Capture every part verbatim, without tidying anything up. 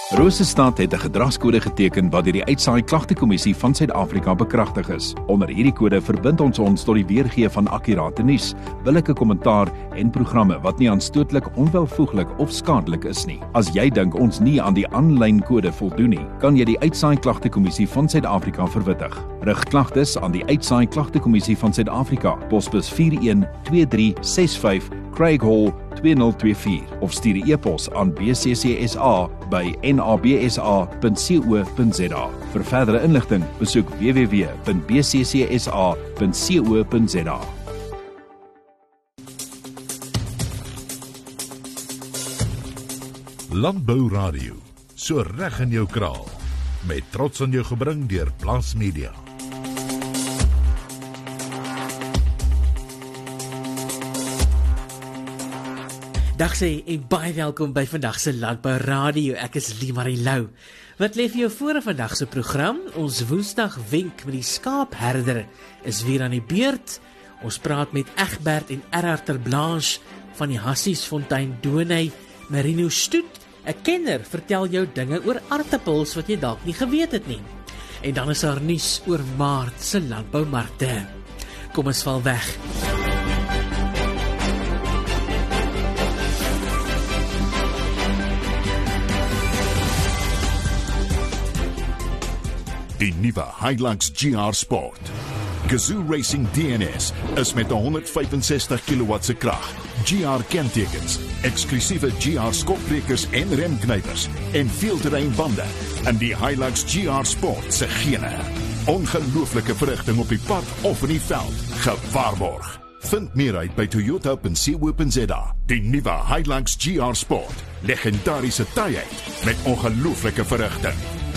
Rosestad het 'n gedragskode geteken wat deur die Uitsaai Klagtekommissie van Suid-Afrika bekragtig is. Onder hierdie kode verbind ons ons tot die weergee van akkurate nuus, billike kommentaar en programme wat nie aanstootlik, onwelvoeglik of skadelik is nie. As jy dink ons nie aan die aanlyn kode voldoen nie, kan jy die Uitsaai Klagtekommissie van Suid-Afrika verwittig. Rig klagtes aan die Uitsaai Klagtekommissie van Suid-Afrika, posbus vier een twee drie ses vyf, Craig Hall twee nul twee vier of stuur 'n e-pos aan b c c s a by n a b s a punt co punt z a. Vir verdere inligting, besoek w w w punt b c c s a punt co punt z a. Landbou Radio, so reg in jou kraal, met trots aan jou gebring deur Plaas Media. Dag sê en baie welkom by vandag se Landbou Radio. Ek is Limarie Lou. Wat lê vir jou voor in vandag se program? Ons Woensdag wenk met die skaapherder is weer aan die beurt. Ons praat met Egbert en Erhard ter Blanche van die Hassiesfontein Doney. Marino Stoet, 'n kenner, vertel jou dinge oor aartappels wat jy dalk nie geweet het nie. En dan is daar nuus oor Maart se landboumarkte. Kom ons val weg. Die nuwe Hilux G R Sport. Gazoo Racing D N S is met 'n honderd vyfensestig kilowatt se krag, G R kentekens, eksklusiewe G R skokbrekers en remknypers en veelterreinbande in die Hilux G R Sport se gene. Ongelooflike verrigting op die pad of in die veld, gewaarborg. Vind meer uit by toyota punt co punt z a. Die nuwe Hilux G R Sport, legendariese taaiheid met ongelooflike verrigting.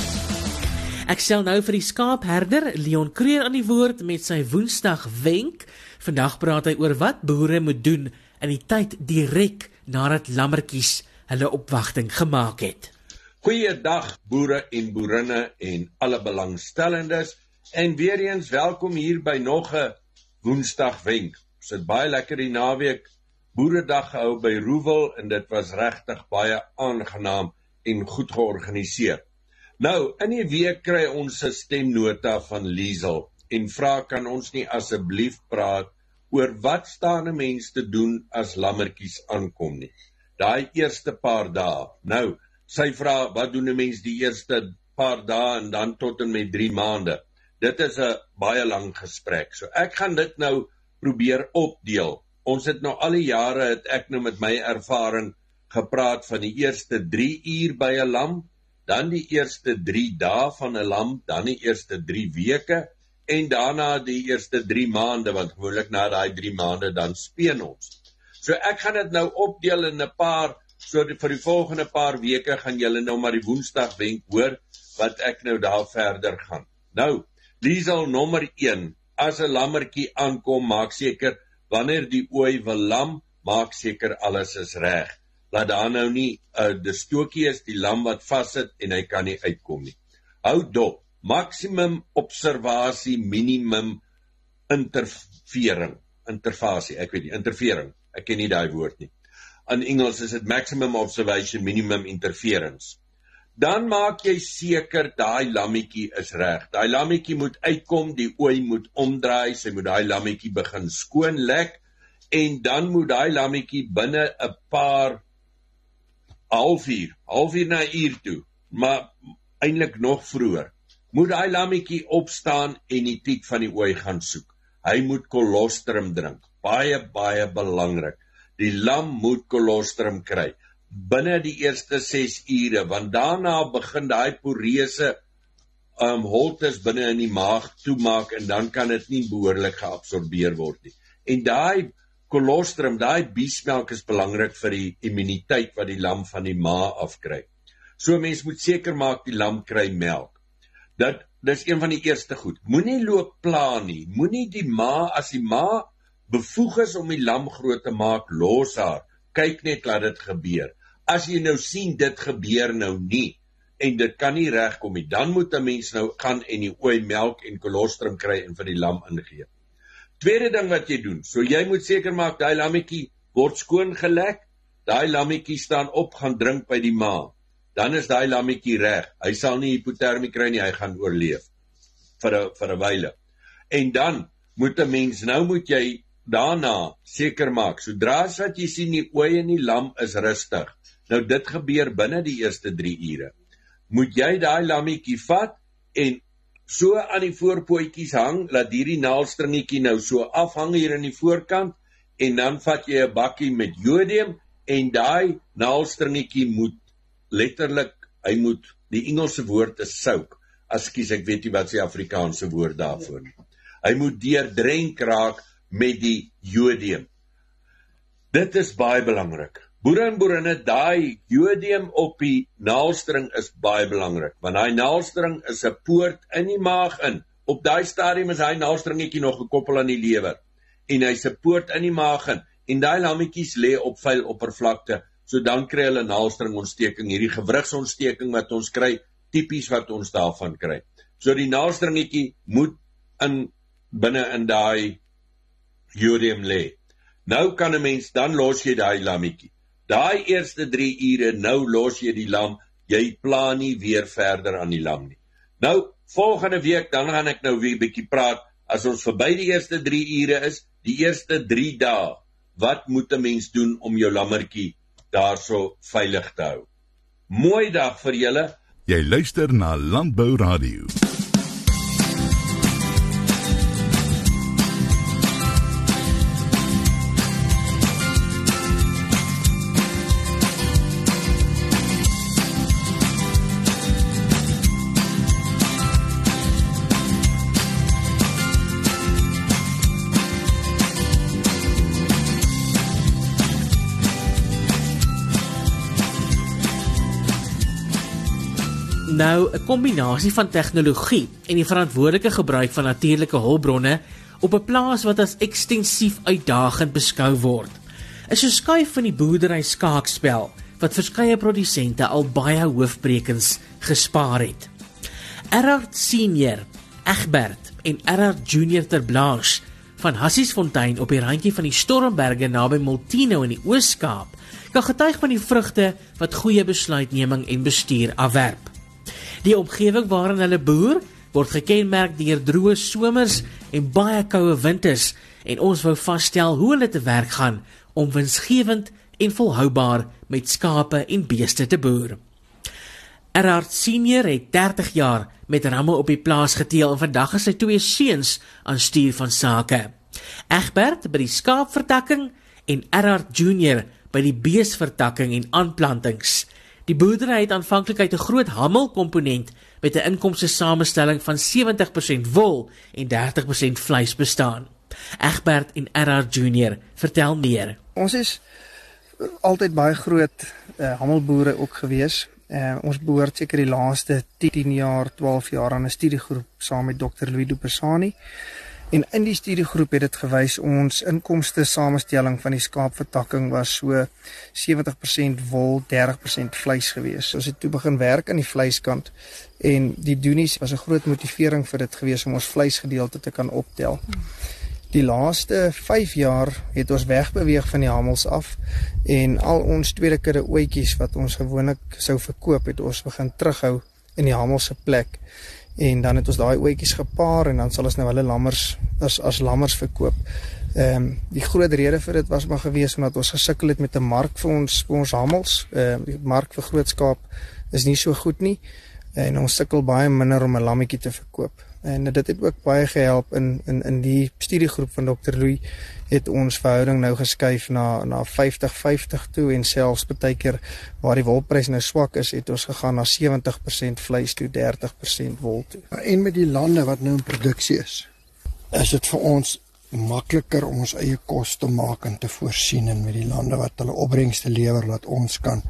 Ek stel nou vir die skaapherder Leon Creer aan die woord met sy Woensdag wenk. Vandag praat hy oor wat boere moet doen in die tyd direk nadat lammetjies hulle opwagting gemaak het. Goeiedag boere en boerinne en alle belangstellendes en weer eens welkom hier by nog 'n Woensdag wenk. Ons het baie lekker die naweek Boeredag gehou by Roewel en dit was regtig baie aangenaam en goed georganiseer. Nou, in die week kry ons 'n stemnota van Liesel en vra kan ons nie asseblief praat oor wat staan 'n mens te doen as lammetjies aankom nie. Daai eerste paar dae. Nou, sy vra wat doen 'n mens die eerste paar dae en dan tot en met drie maande. Dit is 'n baie lang gesprek. So ek gaan dit nou probeer opdeel. Ons het nou al die jare het ek nou met my ervaring gepraat van die eerste drie uur by 'n lam, dan die eerste drie dae van 'n lam, dan die eerste drie weke, en daarna die eerste drie maande, want gewoonlik na daai drie maande, dan speen ons. So ek gaan dit nou opdeel in 'n paar, so die, vir die volgende paar weke gaan julle nou maar die Woensdag wenk hoor, wat ek nou daar verder gaan. Nou, Liesel nommer een, as 'n lammertjie aankom, maak seker, wanneer die ooi wil lam, maak seker alles is reg. Laat daar nou nie, uh, die stokie is die lam wat vassit en hy kan nie uitkom nie. Hou dop, maximum observasie, minimum intervering, interfasie, ek weet nie, intervering, ek ken nie die woord nie. In Engels is dit maximum observation, minimum interference. Dan maak jy seker daai lammetjie is reg. Daai lammetjie moet uitkom, die ooi moet omdraai, sy moet daai lammetjie begin skoon lek, en dan moet daai lammetjie binne 'n paar halfuur, halfuur na 'n uur toe, maar eintlik nog vroeër, moet daai lammetjie opstaan en die tiet van die ooi gaan soek. Hy moet kolostrum drink, baie, baie belangrik. Die lam moet kolostrum kry, binne die eerste ses ure, want daarna begin daai poreuse um, holtes binne in die maag toemaak, en dan kan dit nie behoorlik geabsorbeer word nie. En daai kolostrum, daai biesmelk is belangrik vir die immuniteit wat die lam van die ma afkry. So mens moet seker maak die lam kry melk. Dit, dit is een van die eerste goed. Moenie loop pla nie, moenie die ma, as die ma bevoeg is om die lam groot te maak, los haar, kyk net laat dit gebeur. As jy nou sien, dit gebeur nou nie, en dit kan nie regkom nie, dan moet 'n mens nou gaan en die ooi melk en kolostrum kry en vir die lam ingee. Tweede ding wat jy doen, so jy moet seker maak, daai lammetjie word skoon gelek, daai lammetjie staan op, gaan drink by die ma. dan is daai lammetjie reg. Hy sal nie hipotermie kry nie, hy gaan oorleef vir 'n vir 'n wyle. En dan moet 'n mens, nou moet jy daarna seker maak, sodra as wat jy sien die ooi en die lam is rustig. Nou dit gebeur binne die eerste drie ure. Moet jy daai lammetjie vat en so aan die voorpootjies hang, laat hierdie naaldstringetjie nou so afhang hier in die voorkant, en dan vat jy 'n bakkie met jodium, en daai naaldstringetjie moet letterlik, hy moet, die Engelse woord is soak, askies, ek weet nie wat is die Afrikaanse woord daarvoor nie. Hy moet deurdrenk raak met die jodium. Dit is baie belangrik. Boere en boerinne, daai jodium op die naaldstring is baie belangrik, want daai naaldstring is 'n poort in die maag in. Op daai stadium is hy naaldstringetjie nog gekoppel aan die lewer, en hy's 'n poort in die maag in, en daai lammetjies lê op vuil oppervlakte, so dan kry hulle naaldstringontsteking, hierdie gewrigsontsteking wat ons kry, tipies wat ons daarvan kry. So die naaldstringetjie moet in binne in daai jodium lê. Nou kan 'n mens, dan los jy daai lammetjie. Daai eerste drie ure, nou los jy die lam, jy pla nie weer verder aan die lam nie. Nou, volgende week, dan gaan ek nou weer 'n bietjie praat, as ons verby die eerste drie ure is, die eerste drie dae, wat moet 'n mens doen om jou lammertjie daarso veilig te hou? Mooi dag vir julle. Jy luister na Landbou Radio. Nou, 'n kombinasie van tegnologie en die verantwoordelike gebruik van natuurlike hulpbronne op 'n plaas wat as ekstensief uitdagend beskou word, is 'n skuif van die boerdery skaakspel wat verskeie produsente al baie hoofbrekens gespaar het. Erhard Senior, Egbert en Erhard Junior ter Blanche van Hassiesfontein op die randjie van die Stormberge naby Multino in die Oos-Kaap kan getuig van die vrugte wat goeie besluitneming en bestuur afwerp. Die omgewing waarin hulle boer word gekenmerk deur droë somers en baie koue winters, en ons wou vasstel hoe hulle te werk gaan om winsgewend en volhoubaar met skape en beeste te boer. Erhard Senior het dertig jaar met ramme op die plaas geteel en vandag is sy twee seuns aan stuur van sake. Egbert by die skaapvertakking en Erhard Junior by die beesvertakking en aanplantings. Die boerdery het aanvanklik uit 'n groot hammelkomponent met 'n inkomste samestelling van sewentig persent wol en dertig persent vleis bestaan. Egbert en Erhard Junior vertel meer. Ons is altyd baie groot uh, hammelboere ook gewees. Uh, ons behoort seker die laaste tien jaar, twaalf jaar aan 'n studiegroep saam met dokter Louis Dupersani. En in die studiegroep het dit gewys ons inkomste samestelling van die skaapvertakking was so sewentig persent wol, dertig persent vleis gewees. Ons het toe begin werk aan die vleiskant en die doenies was 'n groot motivering vir dit gewees om ons vleisgedeelte te kan optel. Die laaste vyf jaar het ons wegbeweeg van die hamels af en al ons tweede kudde ooitjies wat ons gewoonlik sou verkoop het ons begin terughou in die hamelse plek. En dan het ons daai ooitjies gepaar en dan sal ons nou hulle lammers as as lammers verkoop. Ehm um, die groot rede vir dit was maar gewees omdat ons gesukkel het met 'n mark vir ons vir ons hamels. Ehm um, die mark vir groot skaap is nie so goed nie en ons sukkel baie minder om 'n lammetjie te verkoop. En dit het ook baie gehelp in in in die studiegroep van dokter Louis het ons verhouding nou geskuif na na vyftig vyftig toe en selfs baie keer waar die wolprys nou swak is, het ons gegaan na sewentig persent vleis toe, dertig persent wol toe. En met die lande wat nou in produksie is, is dit vir ons makliker om ons eie kos te maak en te voorsien en met die lande wat hulle opbrengste lewer dat ons kan.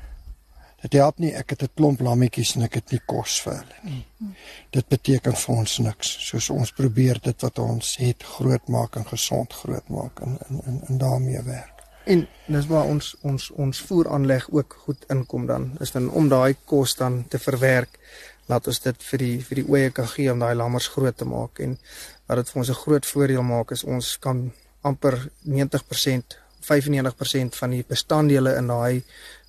Dit help nie, ek het 'n klomp lammetjies en ek het nie kos vir hulle nie. Dit beteken vir ons niks. Soos ons probeer dit wat ons het groot maak en gesond groot maak en en en, en daarmee werk. En dis waar ons ons ons voeraanleg ook goed inkom dan. Is dan om daai kos dan te verwerk, laat ons dit vir die vir die oeye kan gee om daai lammers groot te maak en wat dit vir ons 'n groot voordeel maak is ons kan amper negentig persent, vyfennegentig persent van die bestanddele in daai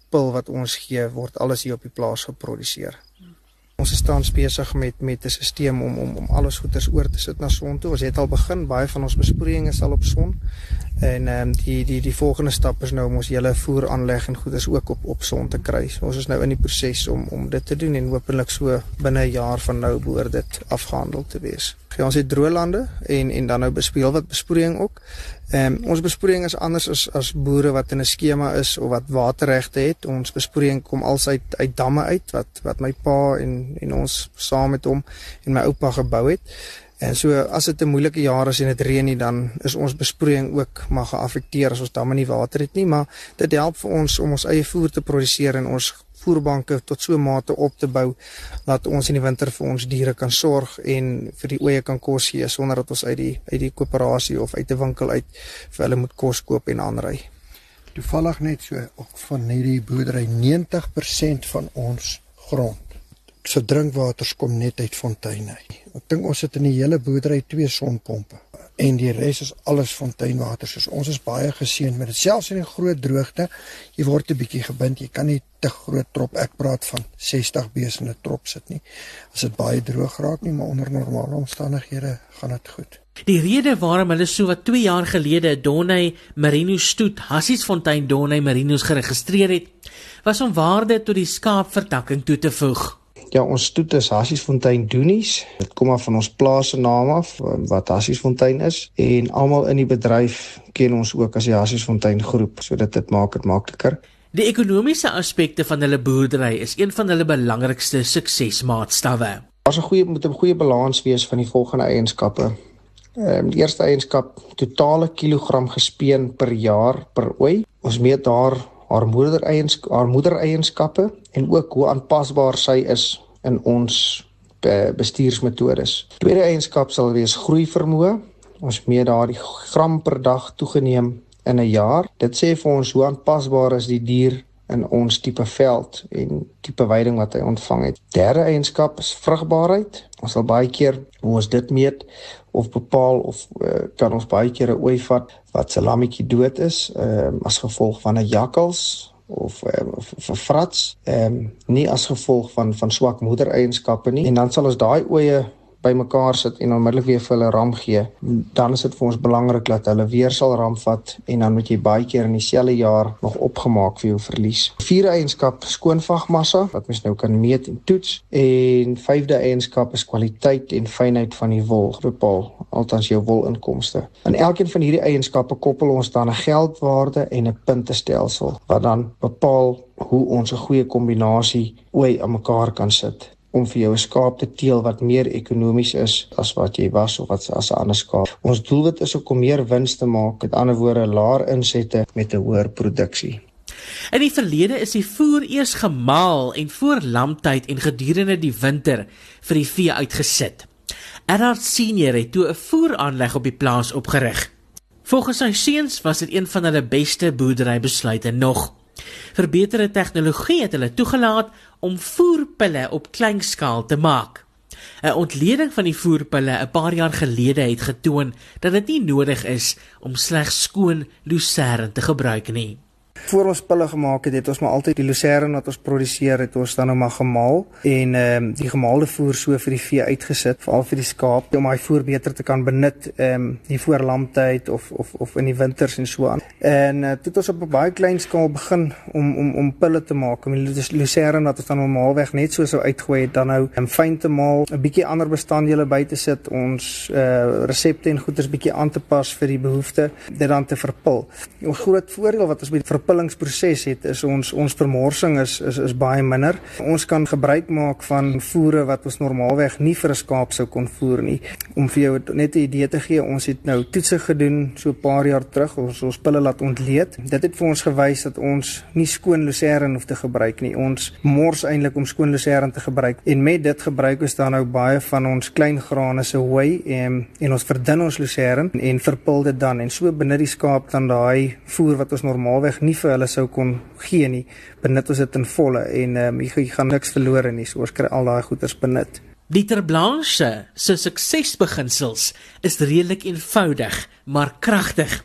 pil wat ons gee, word alles hier op die plaas geproduseer. Ons is tans besig met met 'n stelsel om om om alles goeders oor te sit na son toe. Ons het al begin, baie van ons besproeiing is al op son. En ehm um, die die die volgende stap is nou om ons hele voer aanleg en goeders ook op op son te kry. So ons is nou in die proses om om dit te doen en hopelik so binne 'n jaar van nou behoort dit afgehandel te wees. Ja, ons het droëlande en en dan nou bespeel wat besproeiing ook. Ehm um, ons besproeiing is anders as as boere wat in 'n skema is of wat waterregte het. Ons besproeiing kom als uit uit damme uit wat wat my pa en en ons saam met hom en my oupa gebou het. En so as dit 'n moeilike jaar is en dit reën nie, dan is ons besproeiing ook maar geaffekteer as ons damme nie water het nie, maar dit help vir ons om ons eie voer te produseer en ons voerbanke tot so 'n mate op te bou dat ons in die winter vir ons diere kan sorg en vir die oeye kan kos gee sonder dat ons uit die uit die koöperasie of uit 'n winkel uit vir hulle moet kos koop en aanry. Toevallig net so ook van hierdie boerdery negentig persent van ons grond se drinkwaters kom net uit fonteine. Ek dink ons het in die hele boerdery twee sonpompe en die res is alles fonteinwater. So ons is baie geseënd met dit. Selfs in 'n groot droogte, jy word 'n bietjie gebind. Jy kan nie te groot trop, ek praat van sestig bees in 'n trop sit nie. As dit baie droog raak nie, maar onder normale omstandighede gaan dit goed. Die rede waarom hulle so wat twee jaar gelede Donny Merino stoet Hassiesfontein Donny Merinos geregistreer het, was om waarde tot die skaapvertakking toe te voeg. Ja, ons stoet is Hassiesfontein Doenies. Dit kom af van ons plaas se naam af, wat Hassiesfontein is. En almal in die bedryf ken ons ook as die Hassiesfontein groep, so dit dit maak dit makliker. Die ekonomiese aspekte van hulle boerdery is een van hulle belangrikste suksesmaatstawwe. Daar's 'n goeie moet 'n goeie balans wees van die volgende eienskappe. Um, die eerste eienskap, totale kilogram gespeen per jaar per ooi. Ons meet daar haar moedereienskappe, haar moedereienskappe en ook hoe aanpasbaar sy is in ons bestuursmetodes. Tweede eienskap sal wees groeivermoë. Ons meet daar die gram per dag toegeneem in 'n jaar. Dit sê vir ons hoe aanpasbaar is die dier in ons tipe veld en tipe weiding wat hy ontvang het. Derde eienskap is vrugbaarheid. Ons sal baie keer hoe ons dit meet of bepaal of uh, kan ons baie keer 'n ooi vat wat se lammetjie dood is uh, as gevolg van 'n jakkals of uh, of 'n frats, um, nie as gevolg van van swak moedereienskappe nie. En dan sal ons daai oeye bymekaar sit en onmiddellik weer vir hulle ram gee. Dan is dit vir ons belangrik dat hulle weer sal ram vat en dan moet jy baie keer in dieselfde jaar nog opgemaak vir jou verlies. Vierde eienskap skoonvagmassa wat mens nou kan meet en toets en vyfde eienskap is kwaliteit en fynheid van die wol bepaal, althans jou wolinkomste. En elkeen van hierdie eienskappe koppel ons dan 'n geldwaarde en 'n puntestelsel wat dan bepaal hoe ons 'n goeie kombinasie ooi aan mekaar kan sit om vir jou 'n skaap te teel wat meer ekonomies is as wat jy was of wat as 'n ander skaap. Ons doelwit is ook om meer wins te maak, met ander woorde laer insette met 'n hoër produksie. In die verlede is die voer eers gemaal en voor lamtyd en gedurende die winter vir die vee uitgesit. Erhard Senior het toe 'n voeraanleg op die plaas opgerig. Volgens sy seuns was dit een van hulle beste boerderybesluite nog. Verbeterde tegnologie het hulle toegelaat om voerpille op kleinskaal te maak. 'n Ontleding van die voerpille 'n paar jaar gelede het getoon dat dit nie nodig is om slegs skoon lucerne te gebruik nie. Voor ons pille gemaak het, het ons maar altyd die lucerne wat ons produseer, het ons dan nou maar gemaal en um, die gemaalde voer so vir die vee uitgesit, veral vir die skaap, om hy voer beter te kan benut, um, die voor lamtyd of, of, of in die winters en so aan. En uh, toe het ons op 'n baie klein skaal begin om, om, om pille te maak, om die lucerne wat ons dan normaalweg net so sou uitgooi het, dan nou um, fyn te maal, 'n bietjie ander bestanddele by te sit, ons uh, resepte en goeders bietjie aan te pas vir die behoefte, dit dan te verpil. 'n Groot voordeel wat ons by die verpillingsproses het, is ons ons vermorsing is, is is baie minder. Ons kan gebruik maak van voere wat ons normaalweg nie vir 'n skaap sou kon voer nie. Om vir jou net 'n idee te gee, ons het nou toetse gedoen so 'n paar jaar terug, ons ons pille laat ontleed. Dit het vir ons gewys dat ons nie skoon lucerne hoef te gebruik nie. Ons mors eintlik om skoon lucerne te gebruik. En met dit gebruik ons dan nou baie van ons klein grane se hooi en en ons verdun ons lucerne en verpil dit dan en so benut die skaap dan daai voer wat ons normaalweg nie vir hulle sou kon gee nie, benut ons dit in volle en um, jy, jy gaan niks verlore nie, so ons kry al daai goeders benut. Dieter Blanche se suksesbeginsels is redelik eenvoudig, maar kragtig.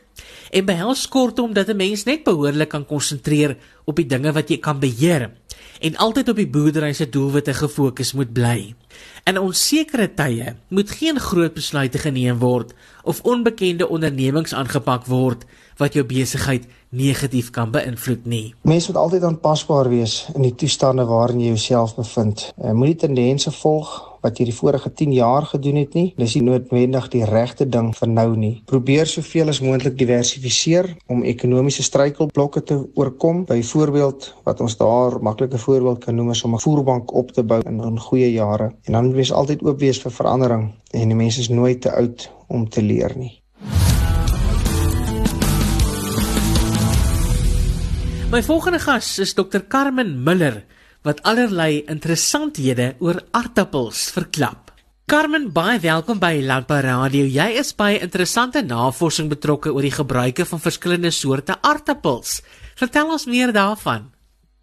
en behels kortom dat 'n mens net behoorlik kan konsentreer op die dinge wat jy kan beheer en altyd op die boerdery se doelwitte gefokus moet bly. In onsekere tye moet geen groot besluite geneem word of onbekende ondernemings aangepak word wat jou besigheid negatief kan beïnvloed nie. Mens moet altyd aanpasbaar wees in die toestande waarin jy jouself bevind. Uh, Moenie tendense volg wat jy die vorige tien jaar gedoen het nie. Dis nie noodwendig die regte ding vir nou nie. Probeer soveel as moontlik diversifiseer om ekonomiese struikelblokke te oorkom. Byvoorbeeld wat ons daar maklike voorbeeld kan noem is om 'n voerbank op te bou in, in goeie jare. En dan moet mens altyd oop wees vir verandering en die mens is nooit te oud om te leer nie. My volgende gas is dokter Carmen Miller, wat allerlei interessanthede oor aardappels verklap. Carmen, baie welkom by Landbou Radio. Jy is by interessante navorsing betrokke oor die gebruike van verskillende soorte aardappels. Vertel ons meer daarvan.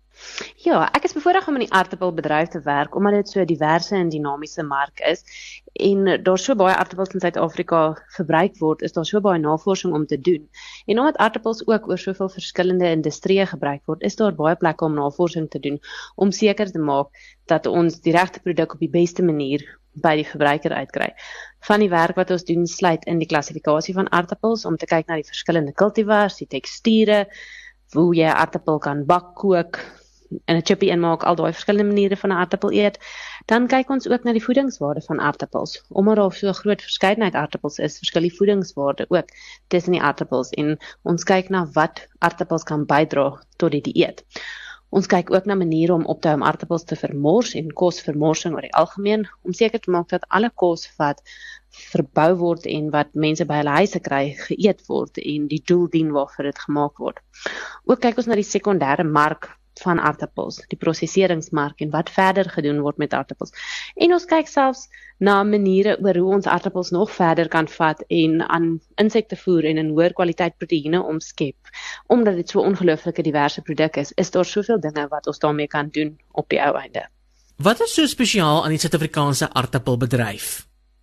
Ja, ek is bevoorreg om in die aardappelbedryf te werk, omdat dit so 'n diverse en dinamiese mark is, en daar so baie aardappels in Suid-Afrika verbruik word, is daar so baie navorsing om te doen. En omdat aardappels ook oor soveel verskillende industrieë gebruik word, is daar baie plekke om navorsing te doen, om seker te maak dat ons die regte produk op die beste manier by die verbruiker uitkry. Van die werk wat ons doen sluit in die klassifikasie van aardappels, om te kyk na die verskillende kultivars, die teksture, hoe jy 'n aardappel kan bak, kook, en 'n chippie inmaak, al daai verskillende maniere van 'n aardappel eet. Dan kyk ons ook na die voedingswaarde van aardappels. Omdat daar so 'n groot verskeidenheid aardappels is, verskil die voedingswaarde ook tussen die aardappels, en ons kyk na wat aardappels kan bydra tot die dieet. Ons kyk ook na maniere om op te hou om aardappels te vermors en kosvermorsing oor die algemeen, om seker te maak dat alle kos wat verbou word en wat mense by hulle huise kry, geëet word en die doel dien waarvoor dit gemaak word. Ook kyk ons na die sekondêre mark van aardappels, die prosesseringsmark en wat verder gedoen word met aardappels. En ons kyk selfs na maniere oor hoe ons aardappels nog verder kan vat en aan insekte voer en in hoër kwaliteit proteïene omskep. Omdat dit so 'n ongelooflike diverse produk is, is daar soveel dinge wat ons daarmee kan doen op die ou einde. Wat is so spesiaal aan die Suid-Afrikaanse aardappelbedryf?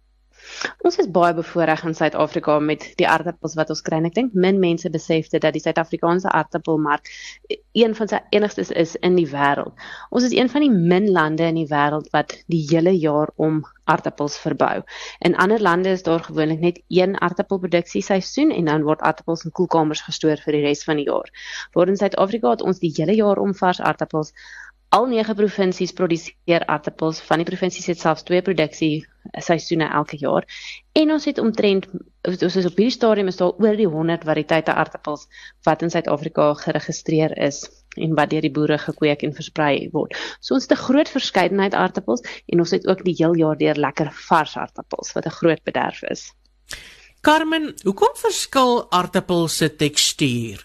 Ons is baie bevoorreg in Suid-Afrika met die aardappels wat ons kry. En ek dink min mense besef dit dat die Suid-Afrikaanse aardappelmark een van sy enigstes is in die wêreld. Ons is een van die min lande in die wêreld wat die hele jaar om aardappels verbou. In ander lande is daar gewoonlik net een aardappelproduksieseisoen en dan word aardappels in koelkamers gestoor vir die res van die jaar. Waar in Suid-Afrika het ons die hele jaar om vars aardappels. Al nege provinsies produseer aardappels, van die provinsies het selfs twee produksie seisoene elke jaar. En ons het omtrent, ons is op hierdie stadium is daar oor die honderd variëteite aardappels wat in Suid-Afrika geregistreer is en wat deur die boere gekweek en versprei word. So ons het 'n groot verskeidenheid aardappels en ons het ook die heel jaar deur lekker vars aardappels wat 'n groot bederf is. Carmen, hoekom verskil aardappels se tekstuur?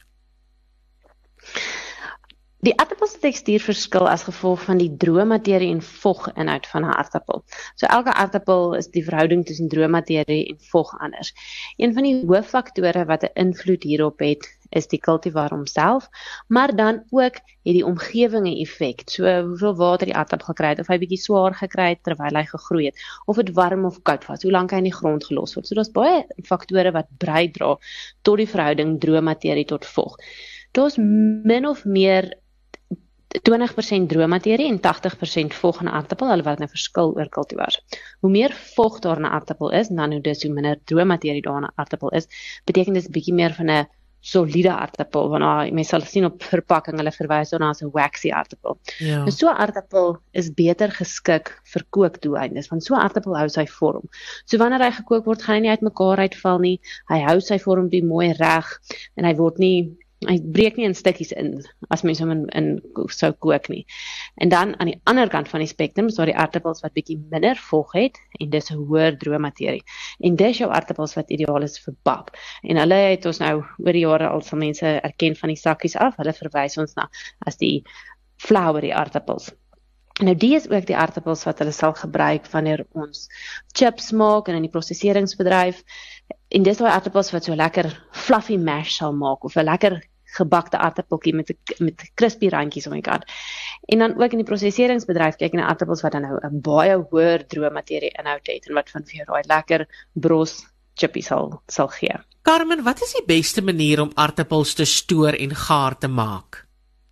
Die aardappel se tekstuur verskil as gevolg van die droë materie en voginhoud van 'n aardappel. So elke aardappel is die verhouding tussen droë materie en vog anders. Een van die hooffaktore wat 'n invloed hierop het, is die kultivar homself, maar dan ook het die omgewing 'n effek. So hoeveel water die aardappel gekry het, of hy bietjie swaar gekry het terwyl hy gegroei het, of dit warm of koud was, hoe lank hy in die grond gelos word. So daar's baie faktore wat bydra tot die verhouding droë materie tot vog. Daar's min of meer twintig persent droë materie en tagtig persent vog in 'n aardappel, alhoewel dit nou verskil oor kultivars. Hoe meer vog daar in 'n aardappel is, dan hoe dis hoe minder droë materie daar in 'n aardappel is, beteken dit 'n bietjie meer van 'n soliede aardappel, want mense sal sien op verpakking, hulle verwys daarna as 'n waxy aardappel. Ja. Nou so 'n aardappel is beter geskik vir kookdoeleindes, want so 'n aardappel hou sy vorm. So wanneer hy gekook word, gaan hy nie uitmekaar uitval nie, hy hou sy vorm die mooi reg, en hy word nie hy breek nie in stukkies in, as mens hom in, in sou kook nie. En dan aan die ander kant van die spektrum, is daar die aardappels wat bietjie minder vog het, en dis 'n hoër droë materie. En dis jou aardappels wat ideaal is vir pap. En hulle het ons nou oor die jare al sal mense erken van die sakkies af, hulle verwys ons na as die floury aardappels. Nou die is ook die aardappels wat hulle sal gebruik wanneer ons chips maak en in die prosesseringsbedryf. En dis daai aardappels wat so lekker fluffy mash sal maak, of 'n lekker gebakte aardappeltjie met met crispy randjies om die kant. En dan ook in die prosesseringsbedryf kyk na aardappels wat dan nou 'n baie hoër droë materie inhoud het en wat van vir jou daai lekker bros chippy sal, sal gee. Carmen, wat is die beste manier om aartappels te stoor en gaar te maak?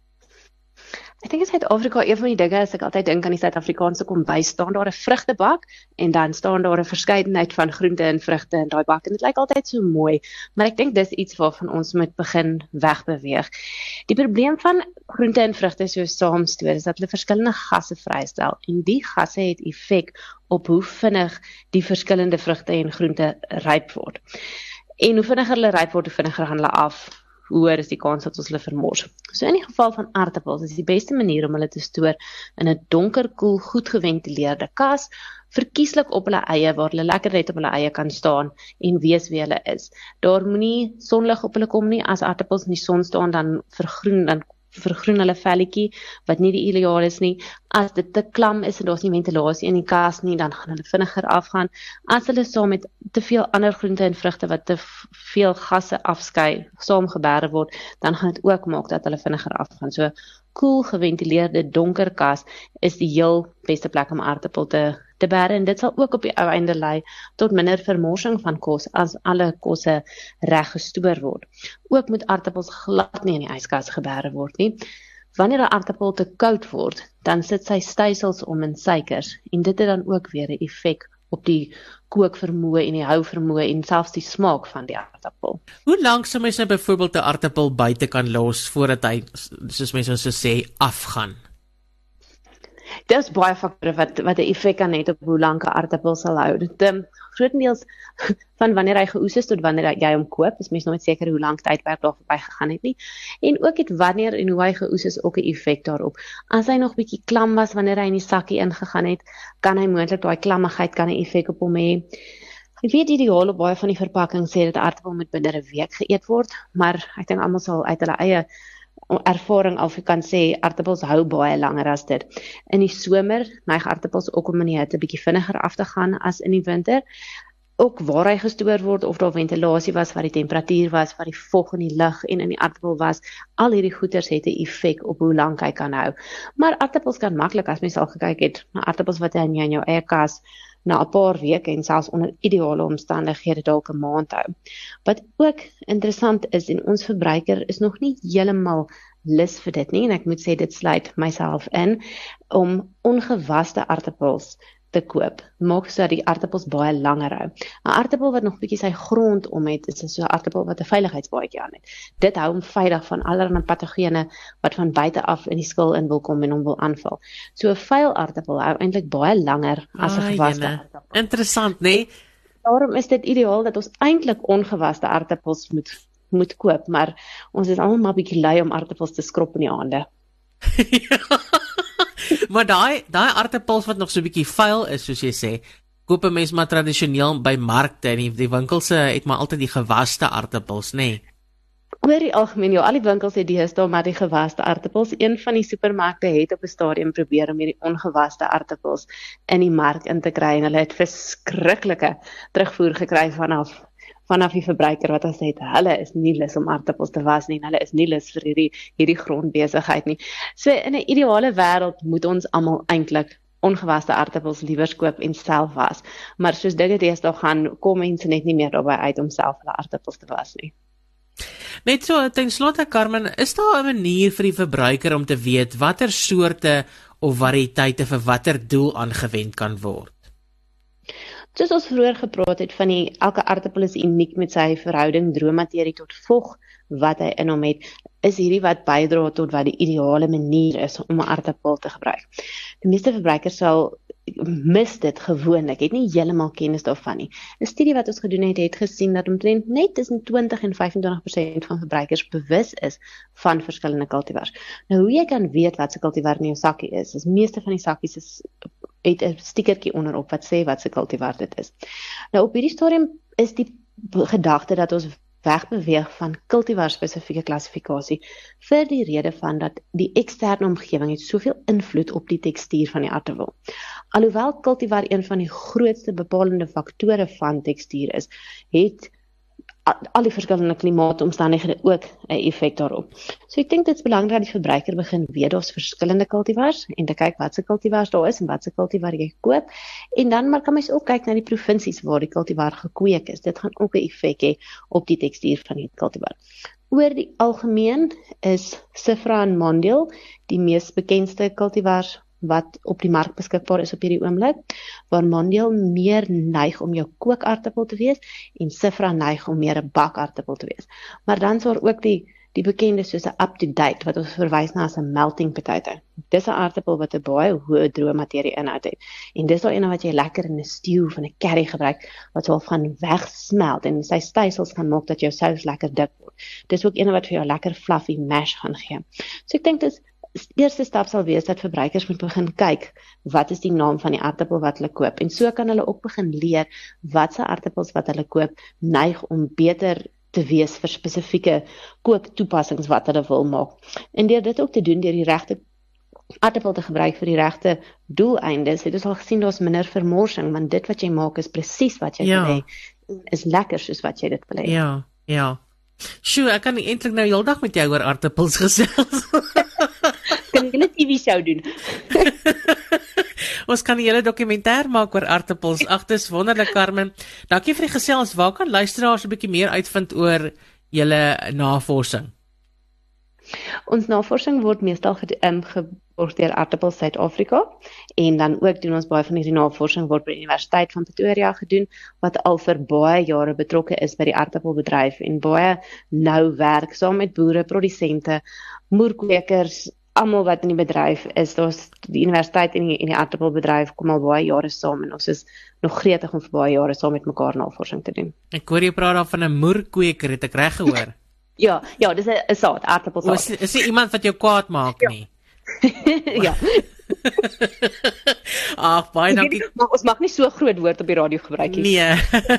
Ek dink in Suid-Afrika, een van die dinge as ek altyd dink aan die Suid-Afrikaanse kombuis, staan daar 'n vrugtebak en dan staan daar 'n verskeidenheid van groente en vrugte in daai bak en dit lyk altyd so mooi, maar ek dink dis iets waarvan ons moet begin wegbeweeg. Die probleem van groente en vrugte so saamstoor is dat hulle verskillende gasse vrystel en die gasse het effek op hoe vinnig die verskillende vrugte en groente ryp word. En hoe vinniger hulle ryp word, hoe vinniger gaan hulle af. Hoe hoër is die kans dat ons hulle vermors. So in die geval van aartappels is die beste manier om hulle te stoor in 'n donker, koel, goed geventileerde kas, verkieslik op hulle eie waar hulle lekker net op hulle eie kan staan en weet wie hulle is. Daar moenie sonlig op hulle kom nie. As aartappels in die son staan, dan vergroen dan vergroen hulle velletjie, wat nie die ideaal is nie. As dit te klam is en daar's nie ventilasie in die kas nie, dan gaan hulle vinniger afgaan. As hulle saam met te veel ander groente en vrugte wat te veel gasse afskei, saamgeberg word, dan gaan dit ook maak dat hulle vinniger afgaan. So, koel, geventileerde, donker kas is die heel beste plek om aartappel te, te berg, en dit sal ook op die ou einde lei tot minder vermorsing van kos as alle kosse reg gestoor word. Ook moet aartappels glad nie in die yskas geberg word nie. Wanneer 'n aartappel te koud word, dan sit sy stysels om in suikers en dit het dan ook weer 'n effek op die kookvermoë en die houvermoë en selfs die smaak van die aartappel. Hoe lank sou mens nou byvoorbeeld 'n aartappel buite kan los voordat hy, soos mense ons so sê, afgaan? Dit is baie faktore wat wat 'n effek kan hê op hoe lank 'n aartappel sal hou. Dit um, grootendeels van wanneer hy geoes is tot wanneer jy hom koop, is mens nooit seker hoe lank tydperk daar verby gegaan het nie. En ook het wanneer en hoe hy geoes is ook 'n effek daarop. As hy nog bietjie klam was wanneer hy in die sakkie ingegaan het, kan hy moontlik daai klammigheid kan 'n effek op hom hê. Ek weet ideaal op baie van die verpakking sê dat 'n aartappel moet binne 'n week geëet word, maar ek dink almal sal uit hulle eie ervaring al kan sê aartappels hou baie langer as dit. In die somer neig aartappels ook om in die hitte bietjie vinniger af te gaan as in die winter. Ook waar hy gestoor word, of daar ventilasie was, wat die temperatuur was, wat die vog in die lug en in die aartappel was, al hierdie goeters het 'n effek op hoe lank hy kan hou. Maar aartappels kan maklik, as mens al gekyk het, na aartappels wat jy in jou eie kas na 'n paar weke en selfs onder ideale omstandighede dalk 'n maand hou. Wat ook interessant is, en ons verbruiker is nog nie heeltemal lus vir dit nie, en ek moet sê dit sluit myself in, om ongewaste aartappels te koop. Maak so dat die aartappels baie langer hou. 'n Aartappel wat nog bietjie sy grond om het, is so 'n aartappel wat 'n veiligheidsbaadjie aan het. Dit hou hom veilig van allerlei patogene wat van buite af in die skil in wil kom en hom wil aanval. So 'n vuil aartappel hou eintlik baie langer as 'n gewaste aartappel. Interessant, né? Nee? Daarom is dit ideaal dat ons eintlik ongewaste aartappels moet moet koop, maar ons is almal maar bietjie lui om aartappels te skrop in die aande. Maar daai daai aartappels wat nog so 'n bietjie vuil is, soos jy sê, koop 'n mens maar tradisioneel by markte en die, die winkels het maar altyd die gewaste aartappels, nê? Nee. Oor die algemeen, ja, al die winkels het deesdae maar die gewaste aartappels. Een van die supermarkte het op 'n stadium probeer om hierdie ongewaste aartappels in die mark in te kry en hulle het verskriklike terugvoer gekry vanaf vanaf die verbruiker wat gesê het, hulle is nie lus om aartappels te was nie, hulle is nie lus vir hierdie hierdie grondbesigheid nie. So in 'n ideale wêreld moet ons almal eintlik ongewaste aartappels liewer koop en self was. Maar soos dinge deesdae gaan, kom mense net nie meer daarby uit om self hulle aartappels te was nie. Net so, ten slotte, Carmen, is daar 'n manier vir die verbruiker om te weet watter soorte of variëteite vir watter doel aangewend kan word? Soos ons vroeër gepraat het van die, elke aartappel is uniek met sy verhouding droommaterie tot vog wat hy in hom het, is hierdie wat bydra tot wat die ideale manier is om 'n aartappel te gebruik. Die meeste verbruikers sal mis dit gewoonlik, het nie heeltemal kennis daarvan nie. 'n Studie wat ons gedoen het, het gesien dat omtrent net tussen twintig en vyf en twintig persent van verbruikers bewus is van verskillende kultivars. Nou hoe jy kan weet wat se kultivar in jou sakkie is, is meeste van die sakkies is het 'n stickertjie onderop wat sê wat se kultivar dit is. Nou op hierdie stadium is die gedagte dat ons wegbeweeg van kultivar spesifieke klassifikasie vir die rede van dat die eksterne omgewing het soveel invloed op die tekstuur van die aartappel. Alhoewel kultivar een van die grootste bepalende faktore van tekstuur is, het al die verskillende klimaatomstandighede ook 'n effek daarop. So ek dink dit is belangrik dat die verbruiker begin weet daar's verskillende kultivars en te kyk watse kultivars daar is en watse kultivar jy koop. En dan maar kan mens ook kyk na die provinsies waar die kultivar gekweek is. Dit gaan ook 'n effek hê op die tekstuur van die kultivar. Oor die algemeen is Sifra en Mondial die mees bekendste kultivars wat op die mark beskikbaar is op hierdie oomblik, waar Mondial meer neig om jou kookaartappel te wees en Sifra neig om meer 'n bakaartappel te wees. Maar dan is daar ook die die bekende soos 'n up-to-date wat ons verwys na as 'n melting potato. Dis 'n aartappel wat 'n baie hoë droë materie inhoud het. En dis daai ene wat jy lekker in 'n stew of 'n curry gebruik wat sal gaan wegsmelt en sy stysels gaan maak dat jou sous lekker dik word. Dis ook ene wat vir jou lekker fluffy mash gaan gee. So ek dink dis die eerste stap sal wees dat verbruikers moet begin kyk wat is die naam van die aartappel wat hulle koop en so kan hulle ook begin leer watse aartappels wat hulle koop neig om beter te wees vir spesifieke kooktoepassings wat hulle wil maak. En deur dit ook te doen deur die regte aartappel te gebruik vir die regte doeleindes, het ons al gesien daar's minder vermorsing want dit wat jy maak is presies wat jy Ja. wil hê. Is lekker soos wat jy dit wil hê. Ja, ja. Sjoe, ek kan nie eintlik nou heeldag met jou oor aartappels gesels. Kan ek 'n T V-show doen? Ons kan 'n hele dokumentêr maak oor aartappels. Ag, dis wonderlik, Carmen. Dankie vir die gesels. Waar kan luisteraars 'n bietjie meer uitvind oor julle navorsing? Ons navorsing word meestal um, geborg deur Aartappels Suid-Afrika en dan ook doen ons baie van hierdie navorsing word by die Universiteit van Pretoria gedoen wat al vir baie jare betrokke is by die aartappelbedryf en baie nou werk saam met boere, produsente, moerkwekers, almal wat in die bedryf is. Daar's die universiteit en die, en die aartappelbedryf kom al baie jare saam en ons is nog gretig om vir baie jare saam met mekaar navorsing te doen. Ek hoor jy praat daar van 'n moerkweker, het ek reg gehoor? Ja, ja, dis 'n saad, aartappelsaad. Is, is nie iemand wat jou kwaad maak nie. Ja. Ag, baie dankie. Maar ons mag nie so groot woord op die radio gebruik nie. Nee.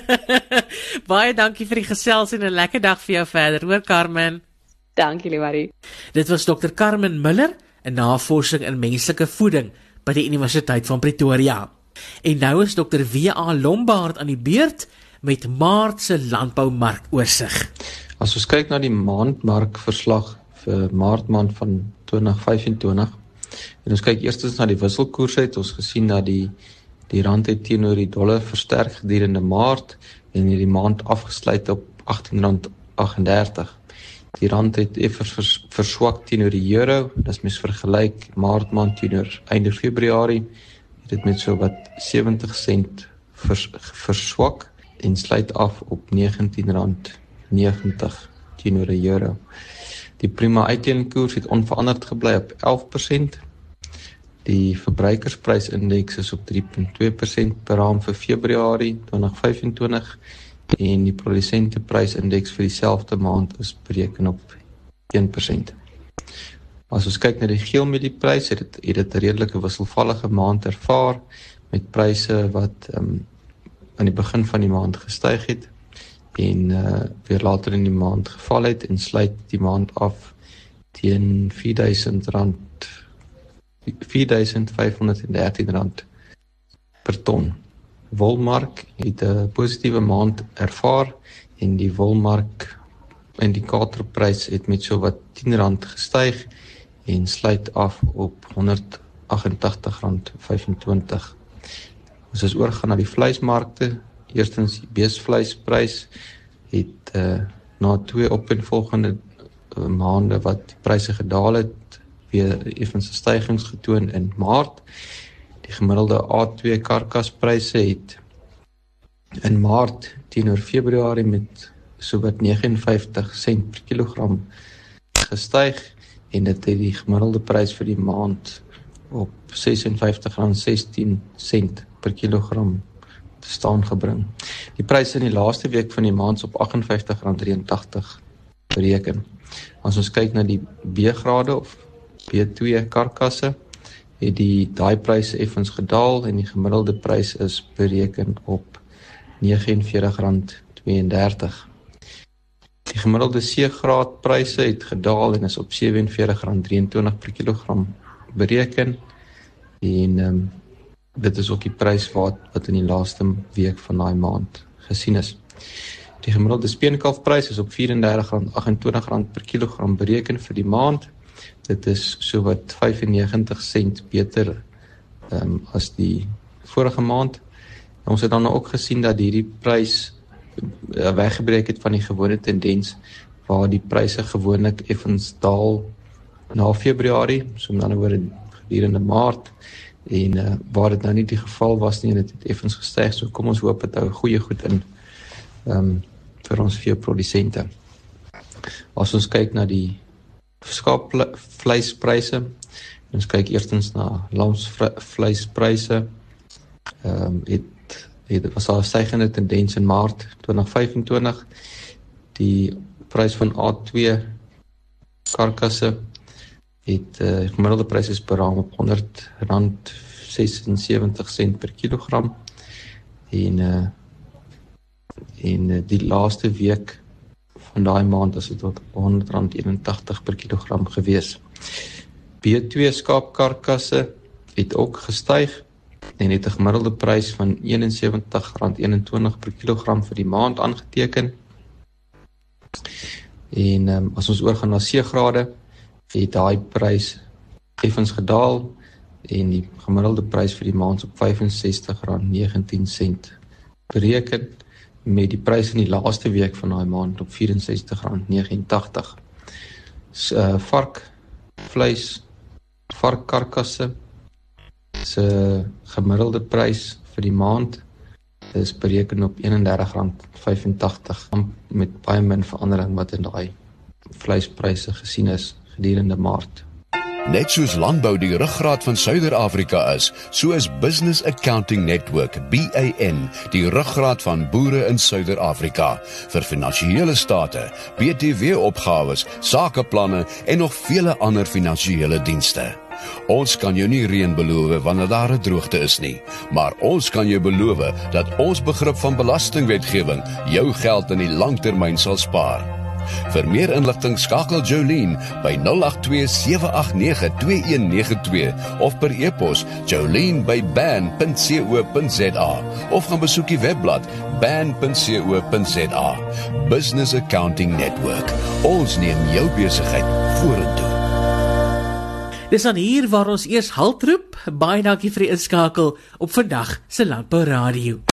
Baie dankie vir die gesels en 'n lekker dag vir jou verder. Hoor, Carmen. Dankie, Limarie. Dit was dokter Carmen Miller, 'n navorsing in menslike voeding by die Universiteit van Pretoria. En nou is dokter W A Lombard aan die beurt met Maart se landboumarkooorsig. As ons kyk na die maandmarkverslag vir Maart maand van twintig vyf en twintig en ons kyk eerstens na die wisselkoers het ons gesien dat die die rand het teenoor die dollar versterk gedurende Maart en hierdie maand afgesluit op agttien rand agt en dertig. Die rand het effens vers, verswak teenoor die euro. As mens vergelyk Maart maand teenoor einde Februarie het dit met so wat sewentig sent vers, verswak en sluit af op negentien rand negentig teenoor die euro. Die prima uitdelingkoers het onveranderd gebly op elf persent. Die verbruikersprysindeks is op drie komma twee persent per raam vir Februarie twintig vyf en twintig en die produsenteprysindeks vir dieselfde maand is bereken op een persent. As ons kyk na die geelmielie-prys, het dit het dit 'n redelike wisselvallige maand ervaar met pryse wat um, aan die begin van die maand gestyg het en uh, weer later in die maand geval het en sluit die maand af teen vier duisend rand vier duisend vyfhonderd en dertien rand per ton. Wolmark het 'n positiewe maand ervaar en die wolmark indikatorprys het met so wat tien rand gestyg en sluit af op honderd agt en tagtig rand vyfentwintig. As ons oorgaan na die vleismarkte, eerstens die beesvleisprys het uh, na twee opeenvolgende uh, maande wat die pryse gedaal het, weer effens 'n stygings getoon in Maart. Die gemiddelde A twee karkaspryse het in Maart teenoor Februarie met sowat negentig en vyftig sent per kilogram gestyg en dit het die gemiddelde prys vir die maand op ses en vyftig rand sestien sent per kilogram te staan gebring. Die pryse in die laaste week van die maand op agt en vyftig rand drieëntagtig bereken. As ons kyk na die B-grade of B twee karkasse, het die daai pryse effens gedaal en die gemiddelde prys is bereken op negentig en veertig rand twee en dertig. Die gemiddelde C-graad pryse het gedaal en is op sewe en veertig rand drieëntwintig per kilogram bereken en um, dit is ook die prys wat, wat in die laaste week van daai maand gesien is. Die Die gemiddelde speenkalfprys is op vyf en dertig rand agt en twintig per kilogram bereken vir die maand. Dit is so wat vyf en negentig sent beter um, as die vorige maand. En ons het dan ook gesien dat hierdie prys uh, weggebreek het van die gewone tendens waar die pryse gewoonlik effens daal na Februarie, so met ander woorde gedurende Maart, en uh, waar dit nou nie die geval was nie, en dit het effens gestyg, so kom ons hoop het hou goeie goed in um, vir ons veeproducente. As ons kyk na die skaapvleispryse, ons kyk eerstens na lamsvleispryse, um, het, het was daar 'n stygende tendens in Maart twintig vyfentwintig, die prys van A twee karkasse het uh, gemiddelde prys is beraam op honderd rand sesensewentig sent per kilogram, en uh, en uh, die laaste week van daai maand is dit tot honderd rand eenentagtig per kilogram gewees. B twee skaapkarkasse het ook gestyg en het 'n gemiddelde prys van eenensewentig rand eenentwintig per kilogram vir die maand aangeteken. En um, as ons oorgaan na C-grade, het daai prys effens gedaal en die gemiddelde prys vir die maand op vyf en sestig rand negentien sent bereken, met die prys in die laaste week van daai maand op vyf en sestig rand negenentagtig. So, uh, varkvleis, varkkarkasse se gemiddelde prys vir die maand is bereken op eenendertig rand vyfentagtig, met baie min verandering wat in daai vleispryse gesien is gedurende Maart. Net soos landbou die ruggraat van Suider-Afrika is, so is Business Accounting Network, B A N, die ruggraat van boere in Suider-Afrika, vir finansiële state, B T W-opgawes, sakeplanne en nog vele ander finansiële dienste. Ons kan jou nie reën beloof wanneer daar 'n droogte is nie, maar ons kan jou beloof dat ons begrip van belastingwetgewing jou geld in die langtermyn sal spaar. Vir meer inligting skakel Jolene by nul agt twee sewe agt nege twee een nege twee of per e-pos jolene by ban punt co punt za of gaan besoek die webblad ban punt co punt za. Business Accounting Network. Ons neem jou besigheid vorentoe. Dis dan hier waar ons eers halt roep. Baie dankie vir die inskakel op vandag se Landbou Radio.